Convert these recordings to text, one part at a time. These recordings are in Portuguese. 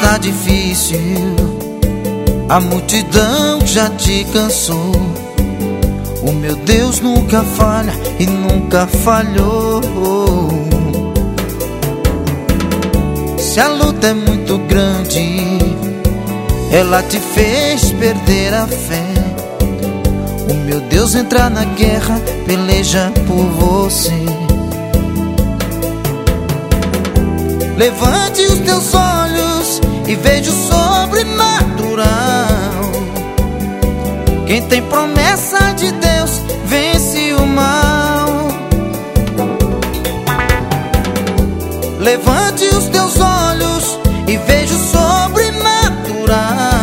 tá difícil, a multidão já te cansou. O meu Deus nunca falha e nunca falhou. Se a luta é muito grande, ela te fez perder a fé. O meu Deus entra na guerra, peleja por você. Levante os teus olhos e veja o sobrenatural. Quem tem promessa de Deus vence o mal. Levante os teus olhos e veja o sobrenatural.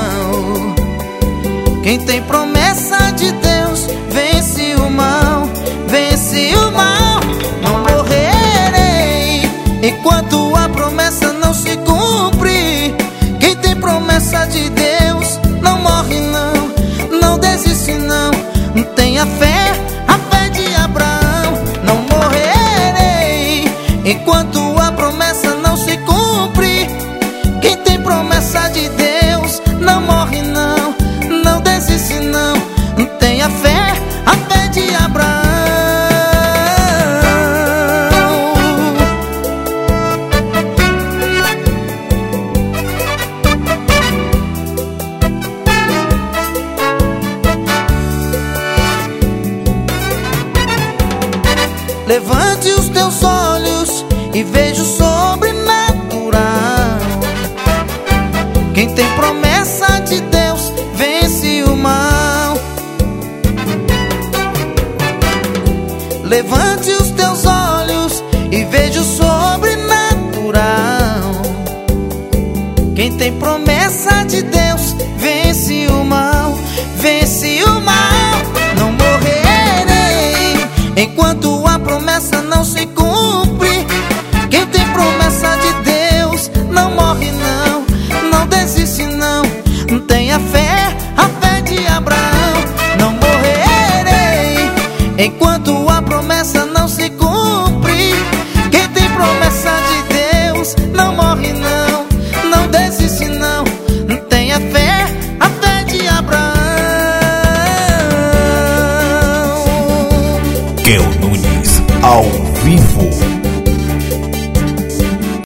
Quem tem promessa de Deus vence o mal, vence o mal. Não morrerei enquanto a promessa não se cumpre. Quem tem promessa de Deus não morre não, não desiste não. Tenha fé, a fé de Abraão. Não morrerei enquanto a promessa não se cumpre. Quem tem promessa de Deus não morre não, não desiste não. Tenha fé, a fé de Abraão. Levante os teus olhos e veja o sobrenatural. Quem tem promessa de Deus vence o mal. Levante os teus olhos e veja o sobrenatural. Quem tem promessa de Deus vence o mal, vence o mal. Não morrerei enquanto a promessa não se cumpre. Quem tem promessa de Deus não morre não, não desiste não. Tenha fé, a fé de Abraão. Não morrerei enquanto a promessa não se cumpre. Quem tem promessa de Deus não morre não, não desiste não. Tenha fé, a fé de Abraão. Kel Nunes ao vivo.